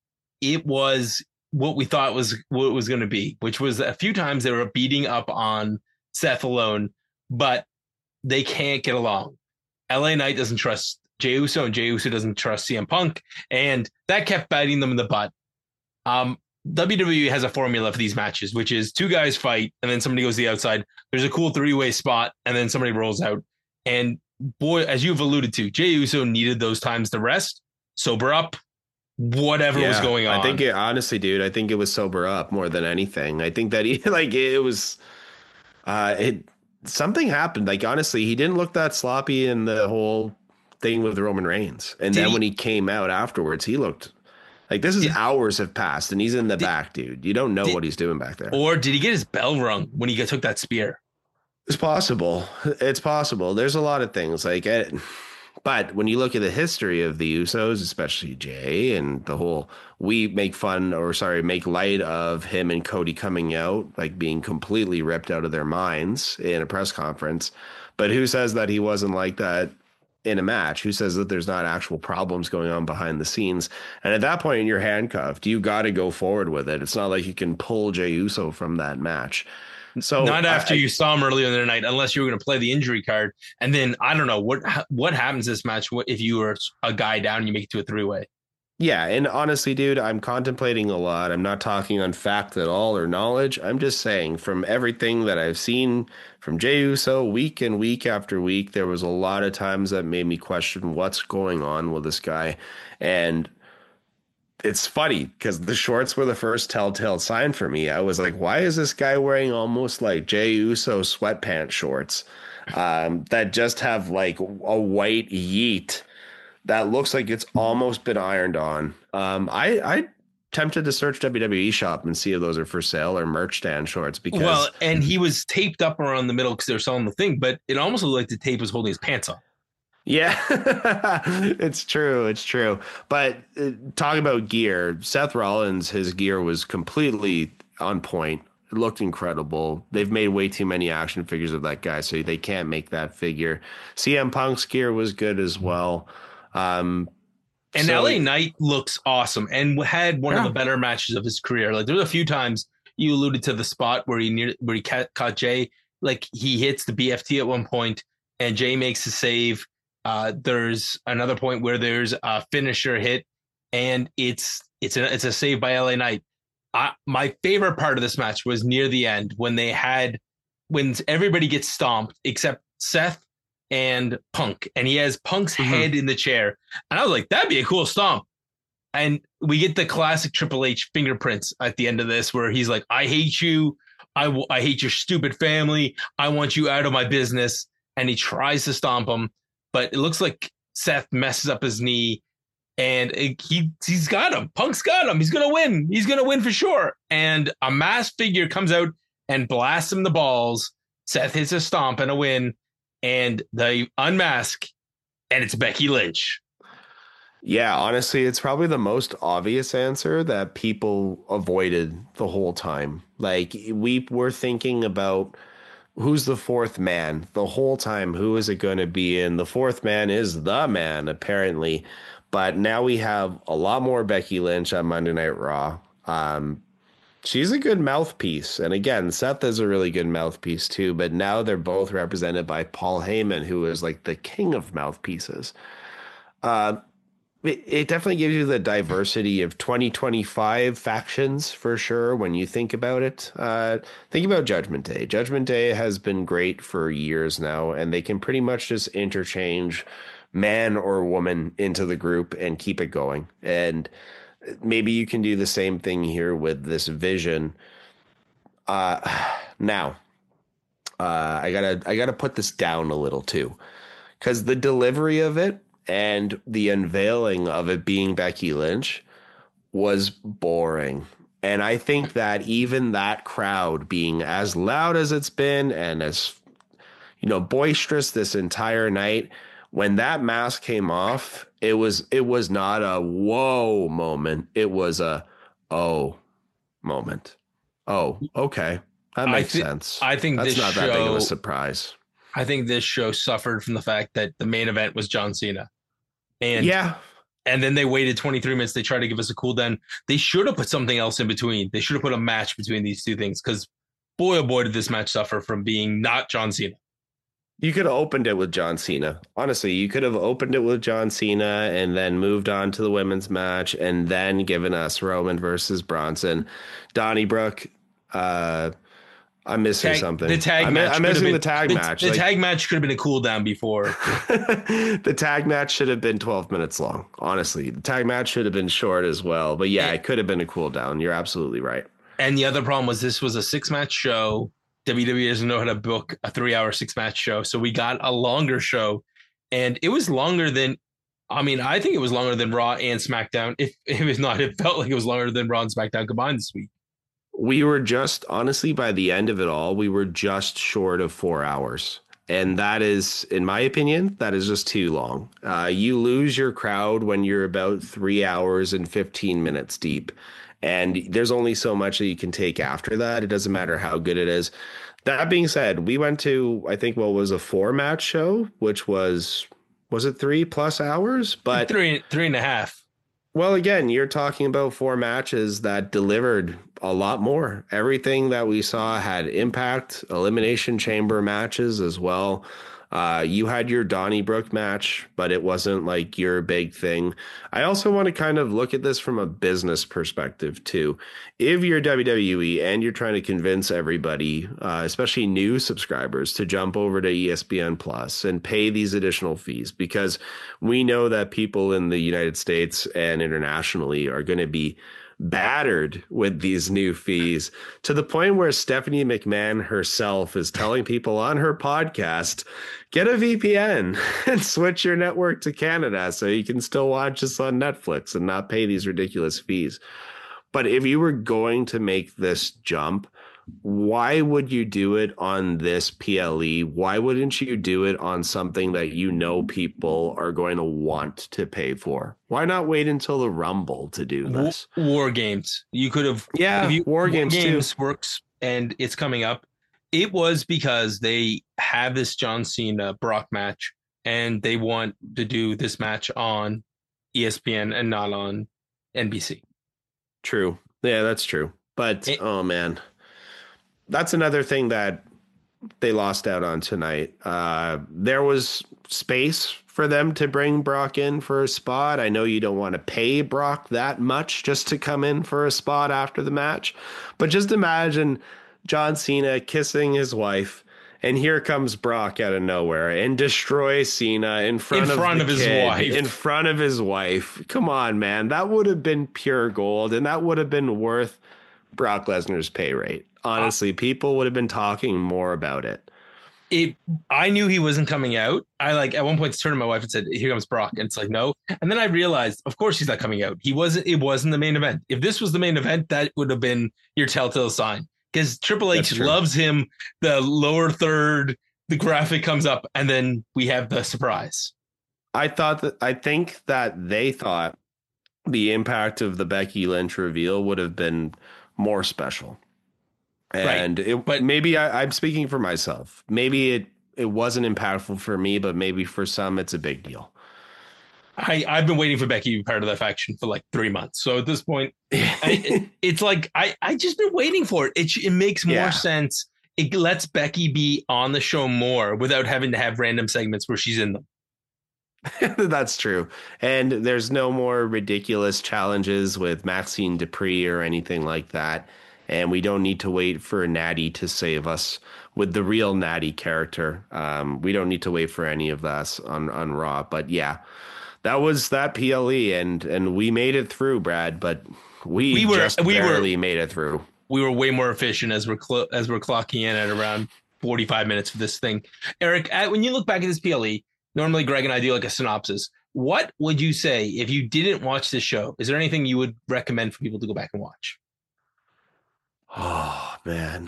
it was what we thought was what it was going to be, which was a few times they were beating up on Seth alone, but they can't get along. L A Knight doesn't trust Jey Uso, and Jey Uso doesn't trust C M Punk, and that kept biting them in the butt. Um, W W E has a formula for these matches, which is two guys fight, and then somebody goes to the outside. There's a cool three-way spot, and then somebody rolls out. And boy, as you've alluded to, Jey Uso needed those times to rest, sober up, whatever yeah, was going on. I think it, honestly, dude, I think it was sober up more than anything. I think that he like it was, uh, it something happened. Like honestly, he didn't look that sloppy in the whole thing with Roman Reigns, and did then he, when he came out afterwards, he looked like this is did, hours have passed, and he's in the did, back, dude. You don't know did, what he's doing back there. Or did he get his bell rung when he took that spear? It's possible. It's possible. There's a lot of things like it. But when you look at the history of the Usos, especially Jay and the whole, we make fun or sorry, make light of him and Cody coming out, like being completely ripped out of their minds in a press conference. But who says that he wasn't like that in a match? Who says that there's not actual problems going on behind the scenes? And at that point, you're handcuffed. You got to go forward with it. It's not like you can pull Jey Uso from that match. So not after I, you saw him earlier in the night, unless you were going to play the injury card. And then I don't know what what happens this match if you were a guy down and you make it to a three way. Yeah, and honestly, dude, I'm contemplating a lot. I'm not talking on fact at all or knowledge. I'm just saying from everything that I've seen from Jey Uso week and week after week, there was a lot of times that made me question what's going on with this guy. And it's funny because the shorts were the first telltale sign for me. I was like, why is this guy wearing almost like Jey Uso sweatpants shorts um, that just have like a white yeet that looks like it's almost been ironed on? Um, I, I tempted to search W W E shop and see if those are for sale or merch stand shorts. Because well, and he was taped up around the middle because they're selling the thing, but it almost looked like the tape was holding his pants on. Yeah, it's true. It's true. But uh, talking about gear, Seth Rollins, his gear was completely on point. It looked incredible. They've made way too many action figures of that guy, so they can't make that figure. C M Punk's gear was good as well. Um, and so, L A Knight looks awesome and had one yeah. of the better matches of his career. Like there was a few times you alluded to the spot where he near, where he caught, caught Jay. Like he hits the B F T at one point, and Jay makes a save. Uh, there's another point where there's a finisher hit, and it's it's a it's a save by L A Knight. I, my favorite part of this match was near the end when they had when everybody gets stomped except Seth and Punk, and he has Punk's mm-hmm. head in the chair, and I was like, that'd be a cool stomp. And we get the classic Triple H fingerprints at the end of this, where he's like, "I hate you, I w- I hate your stupid family, I want you out of my business," and he tries to stomp him. But it looks like Seth messes up his knee, and it, he, he's got him. Punk's got him. He's going to win. He's going to win for sure. And a masked figure comes out and blasts him the balls. Seth hits a stomp and a win, and they unmask, and it's Becky Lynch. Yeah, honestly, it's probably the most obvious answer that people avoided the whole time. Like we were thinking about who's the fourth man the whole time. Who is it going to be? And the fourth man is the man, apparently. But now we have a lot more Becky Lynch on Monday Night Raw. Um, she's a good mouthpiece. And again, Seth is a really good mouthpiece too. But now they're both represented by Paul Heyman, who is like the king of mouthpieces. Uh, it, it definitely gives you the diversity of twenty twenty-five factions for sure when you think about it. Uh, think about Judgment Day. Judgment Day has been great for years now, and they can pretty much just interchange man or woman into the group and keep it going. And maybe you can do the same thing here with this vision. Uh, now, uh, I gotta I gotta put this down a little too, because the delivery of it and the unveiling of it being Becky Lynch was boring. And I think that even that crowd being as loud as it's been and as, you know, boisterous this entire night, when that mask came off, it was it was not a whoa moment. It was a oh moment. Oh, okay. That makes I th- sense. I think that's this not show, that big of a surprise. I think this show suffered from the fact that the main event was John Cena. And yeah. And then they waited twenty-three minutes. They tried to give us a cool down. They should have put something else in between. They should have put a match between these two things, because boy, oh boy, did this match suffer from being not John Cena. You could have opened it with John Cena. Honestly, you could have opened it with John Cena and then moved on to the women's match and then given us Roman versus Bronson. Donnybrook, uh, I'm missing tag, something. The tag I'm, match. I'm missing been, the tag the, match. The like, tag match could have been a cool down before. The tag match should have been twelve minutes long. Honestly, the tag match should have been short as well. But yeah, it, it could have been a cool down. You're absolutely right. And the other problem was this was a six match show. W W E doesn't know how to book a three hour six match show. So we got a longer show, and it was longer than, I mean, I think it was longer than Raw and SmackDown. If it was not, it felt like it was longer than Raw and SmackDown combined this week. We were just, honestly, by the end of it all, we were just short of four hours. And that is, in my opinion, that is just too long. Uh, you lose your crowd when you're about three hours and fifteen minutes deep. And there's only so much that you can take after that. It doesn't matter how good it is. That being said, we went to, I think, what was a four match show, which was, was it three plus hours? But three, three and a half. Well, again, you're talking about four matches that delivered a lot more. Everything that we saw had impact, elimination chamber matches as well. Uh, you had your Donnybrook match, but it wasn't like your big thing. I also want to kind of look at this from a business perspective too. If you're W W E and you're trying to convince everybody, uh, especially new subscribers, to jump over to E S P N Plus and pay these additional fees, because we know that people in the United States and internationally are going to be battered with these new fees, to the point where Stephanie McMahon herself is telling people on her podcast, get a V P N and switch your network to Canada so you can still watch us on Netflix and not pay these ridiculous fees. But if you were going to make this jump, why would you do it on this P L E? Why wouldn't you do it on something that you know people are going to want to pay for? Why not wait until the Rumble to do this? War Games. You could have. Yeah, you, War Games, War Games too. works, and it's coming up. It was because they have this John Cena Brock match, and they want to do this match on E S P N and not on N B C. True. Yeah, that's true. But, it, oh, man. That's another thing that they lost out on tonight. Uh, there was space for them to bring Brock in for a spot. I know you don't want to pay Brock that much just to come in for a spot after the match, but just imagine John Cena kissing his wife, and here comes Brock out of nowhere and destroys Cena in front, in front of, of his kid, wife. In front of his wife. Come on, man. That would have been pure gold, and that would have been worth Brock Lesnar's pay rate. Honestly, people would have been talking more about it. It. I knew he wasn't coming out. I like at one point turned to my wife and said, "Here comes Brock," and it's like, no. And then I realized, of course, he's not coming out. He wasn't. It wasn't the main event. If this was the main event, that would have been your telltale sign, because Triple H loves him. The lower third, the graphic comes up, and then we have the surprise. I thought that I think that they thought the impact of the Becky Lynch reveal would have been more special. And right. it, but maybe I, I'm speaking for myself. Maybe it, it wasn't impactful for me, but maybe for some it's a big deal. I, I've been waiting for Becky to be part of that faction for like three months. So at this point, I, it, it's like I, I just been waiting for it. It, it makes more Yeah. sense. It lets Becky be on the show more without having to have random segments where she's in them. That's true. And there's no more ridiculous challenges with Maxine Dupree or anything like that. And we don't need to wait for Natty to save us with the real Natty character. Um, we don't need to wait for any of that on, on Raw. But yeah, that was that P L E, and and we made it through, Brad. But we, We were- just we were- barely made it through. We were way more efficient as we're clo- as we're clocking in at around forty-five minutes for this thing. Eric, at, when you look back at this P L E, normally Greg and I do like a synopsis. What would you say if you didn't watch this show? Is there anything you would recommend for people to go back and watch? Oh man,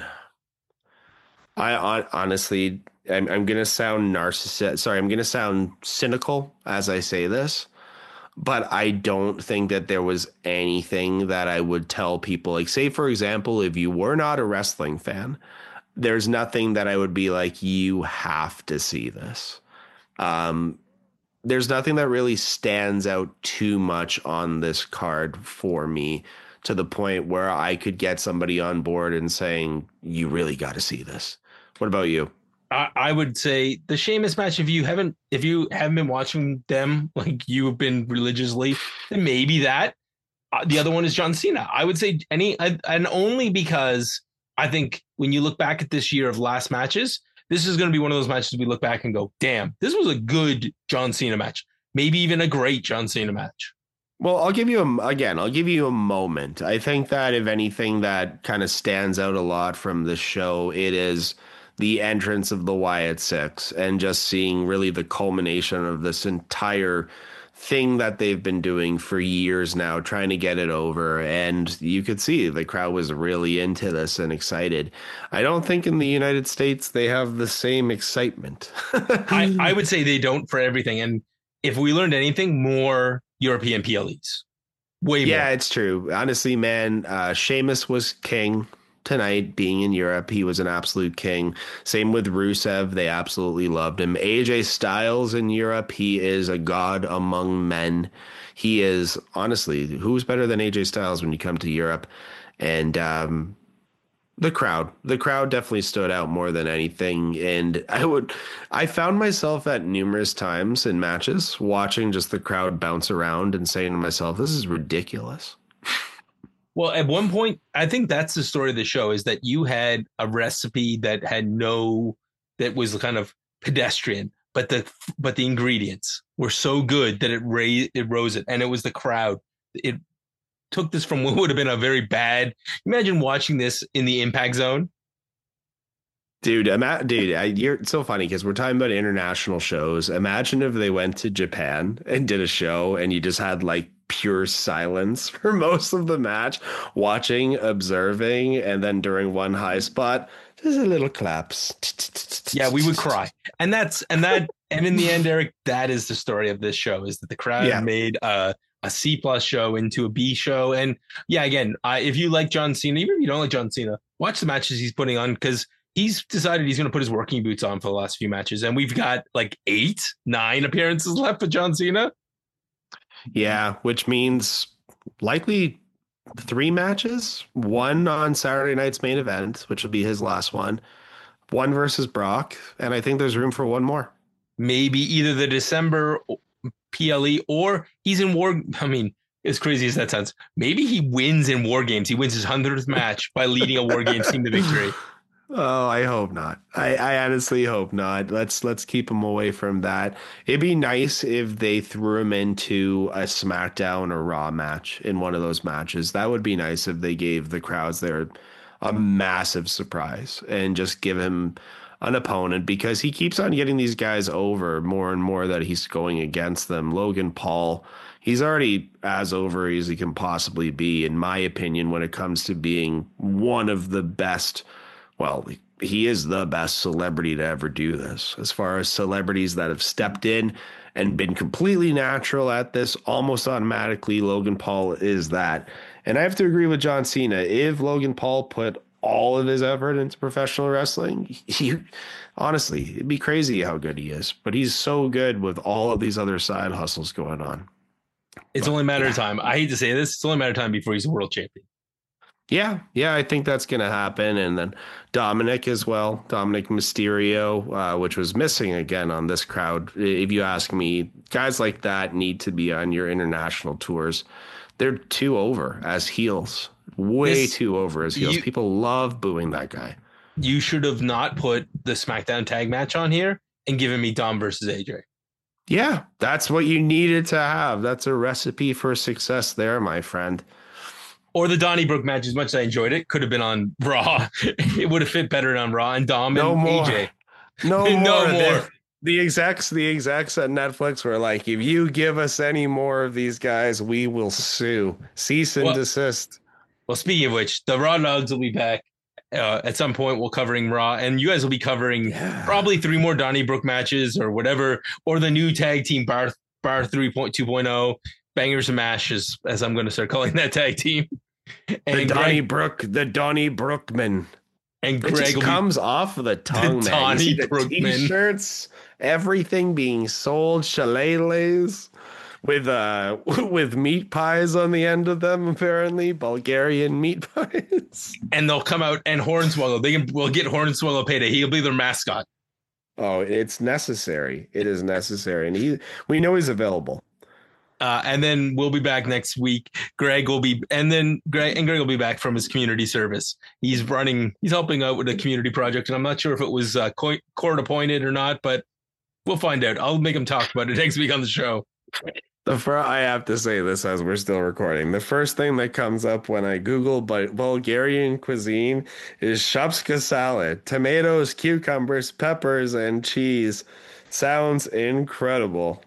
I hon- honestly, I'm I'm gonna sound narcissistic. Sorry, I'm gonna sound cynical as I say this, but I don't think that there was anything that I would tell people. Like, say for example, if you were not a wrestling fan, there's nothing that I would be like, you have to see this. Um, there's nothing that really stands out too much on this card for me, to the point where I could get somebody on board and saying, you really got to see this. What about you? I, I would say the Sheamus match. If you haven't, if you haven't been watching them like you've been religiously, then maybe that. Uh, the other one is John Cena. I would say any, I, and only because I think when you look back at this year of last matches, this is going to be one of those matches we look back and go, damn, this was a good John Cena match. Maybe even a great John Cena match. Well, I'll give you a, again, I'll give you a moment. I think that if anything that kind of stands out a lot from this show, it is the entrance of the Wyatt Six and just seeing really the culmination of this entire thing that they've been doing for years now, trying to get it over. And you could see the crowd was really into this and excited. I don't think in the United States they have the same excitement. I, I would say they don't for everything. And if we learned anything, more European P L Es. Way more. Yeah, it's true. Honestly, man, uh, Sheamus was king tonight. Being in Europe, he was an absolute king. Same with Rusev. They absolutely loved him. A J Styles in Europe, he is a god among men. He is, honestly, who's better than A J Styles when you come to Europe? And um, the crowd, the crowd definitely stood out more than anything. And I would, I found myself at numerous times in matches watching just the crowd bounce around and saying to myself, this is ridiculous. Well, at one point, I think that's the story of the show, is that you had a recipe that had no, that was kind of pedestrian, but the but the ingredients were so good that it raised it rose it, and it was the crowd. It took this from what would have been a very bad. Imagine watching this in the Impact Zone. Dude, I'm at, dude, I, you're it's so funny because we're talking about international shows. Imagine if they went to Japan and did a show and you just had like pure silence for most of the match, watching, observing, and then during one high spot, just a little claps. Yeah, we would cry. And that's and that and in the end, Eric, that is the story of this show, is that the crowd Yeah. made a a C plus show into a B show. And yeah, again, I, if you like John Cena, even if you don't like John Cena, watch the matches he's putting on, because he's decided he's going to put his working boots on for the last few matches. And we've got like eight, nine appearances left for John Cena. Yeah, which means likely three matches. One on Saturday night's main event, which will be his last one. One versus Brock, and I think there's room for one more. Maybe either the December P L E or he's in War. I mean, as crazy as that sounds, maybe he wins in War Games. He wins his hundredth match by leading a War Games team to victory. Oh, I hope not. I, I honestly hope not. Let's let's keep him away from that. It'd be nice if they threw him into a SmackDown or Raw match in one of those matches. That would be nice if they gave the crowds there a massive surprise and just give him an opponent, because he keeps on getting these guys over more and more that he's going against them. Logan Paul, he's already as over as he can possibly be, in my opinion, when it comes to being one of the best. Well, he is the best celebrity to ever do this. As far as celebrities that have stepped in and been completely natural at this, almost automatically, Logan Paul is that. And I have to agree with John Cena. If Logan Paul put all of his effort into professional wrestling, he, honestly, it'd be crazy how good he is. But he's so good with all of these other side hustles going on. It's but, only a matter yeah. of time. I hate to say this. It's only a matter of time before he's a world champion. Yeah, yeah, I think that's going to happen. And then Dominic as well, Dominic Mysterio, uh, which was missing again on this crowd. If you ask me, guys like that need to be on your international tours. They're too over as heels, way This- too over as heels. you- People love booing that guy. You should have not put the SmackDown tag match on here and given me Dom versus A J. Yeah, that's what you needed to have. That's a recipe for success there, my friend. Or the Donnybrook match, as much as I enjoyed it, could have been on Raw. It would have fit better on Raw and Dom No and more. A J. No more. No more. The, the execs, the execs at Netflix were like, if you give us any more of these guys, we will sue. Cease and Well- desist. Well, speaking of which, the Raw Nugs will be back uh, at some point. We'll covering Raw, and you guys will be covering Yeah. probably three more Donnybrook matches or whatever, or the new tag team Bar Bar three point two point oh, Bangers and Mashes, as I'm going to start calling that tag team. The And Greg, Donnybrook, the Donny Brookman. and It Greg just will be comes off of the tongue, The man. You see the Donnybrookman. T-shirts, everything being sold, shillelaghs with uh with meat pies on the end of them. Apparently, Bulgarian meat pies. and they'll come out and Hornswoggle. They can will get Hornswoggle payday. He'll be their mascot. Oh, it's necessary. It is necessary, and he we know he's available. Uh, and then we'll be back next week. Greg will be, and then Greg and Greg will be back from his community service. He's running, he's helping out with a community project, and I'm not sure if it was uh, co- court appointed or not, but we'll find out. I'll make him talk about it next week on the show. The fir- I have to say this as we're still recording. The first thing that comes up when I Google bu- Bulgarian cuisine is shopska salad, tomatoes, cucumbers, peppers, and cheese. Sounds incredible.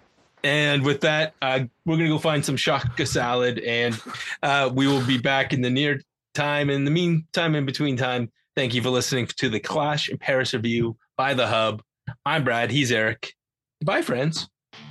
And with that, uh, we're going to go find some shaka salad, and uh, we will be back in the near time. In the meantime, in between time, thank you for listening to the Clash in Paris review by The Hub. I'm Brad. He's Eric. Bye, friends.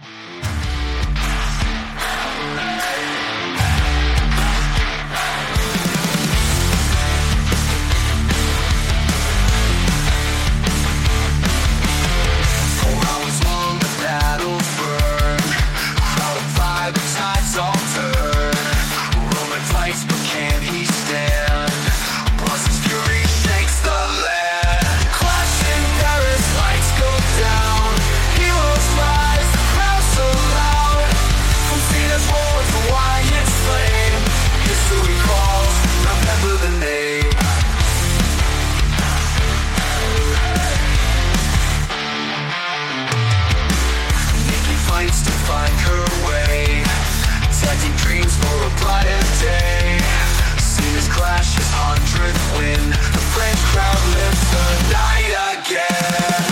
Four hours long, the battle burned. Crowd of five, the tides all turn. Roman fights, but can he stand? Boston's fury shakes the land. Clash in Paris, lights go down. Heroes rise, the crowd so loud. From Cena's war to Wyatt's flame, history calls, remember the name. Nikki fights to find her way, setting dreams for a brighter day. Cena's Clash's hundredth win, the French crowd lives the night again.